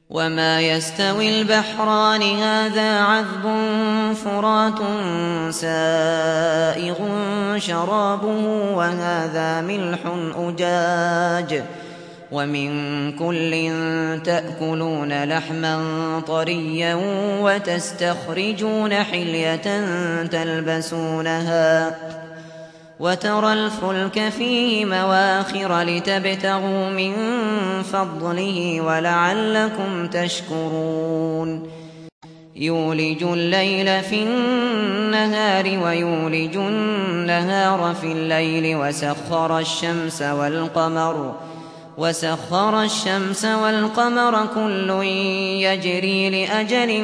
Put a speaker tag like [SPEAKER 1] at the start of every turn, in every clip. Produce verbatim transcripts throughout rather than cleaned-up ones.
[SPEAKER 1] وما يستوي البحران هذا عذب فرات سائغ شرابه وهذا ملح أجاج ومن كل تأكلون لحما طريا وتستخرجون حلية تلبسونها وترى الفلك فيه مواخر لتبتغوا من فضله ولعلكم تشكرون يولج الليل في النهار ويولج النهار في الليل وسخر الشمس والقمر وسخر الشمس والقمر كل يجري لأجل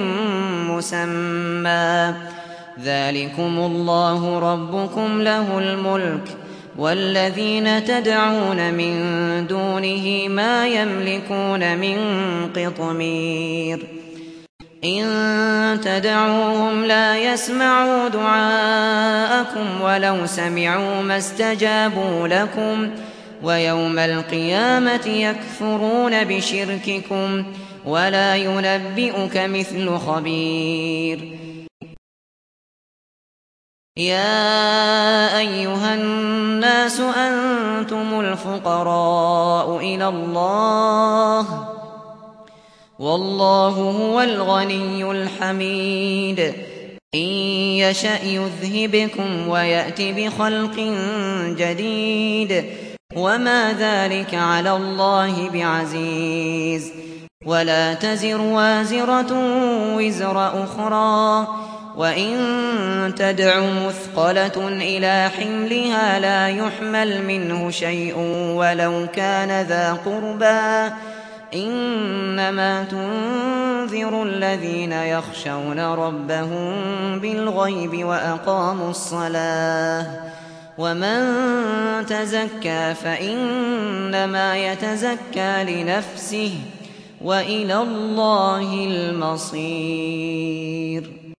[SPEAKER 1] مسمى ذلكم الله ربكم له الملك والذين تدعون من دونه ما يملكون من قطمير إن تدعوهم لا يسمعوا دعاءكم ولو سمعوا ما استجابوا لكم ويوم القيامة يكفرون بشرككم ولا ينبئك مثل خبير يا أيها الناس أنتم الفقراء إلى الله والله هو الغني الحميد إن يشأ يذهبكم ويأت بخلق جديد وما ذلك على الله بعزيز ولا تزر وازرة وزر أخرى وإن تدع مثقلة إلى حملها لا يحمل منه شيء ولو كان ذا قربى إنما تنذر الذين يخشون ربهم بالغيب وأقاموا الصلاة ومن تزكى فإنما يتزكى لنفسه وإلى الله المصير.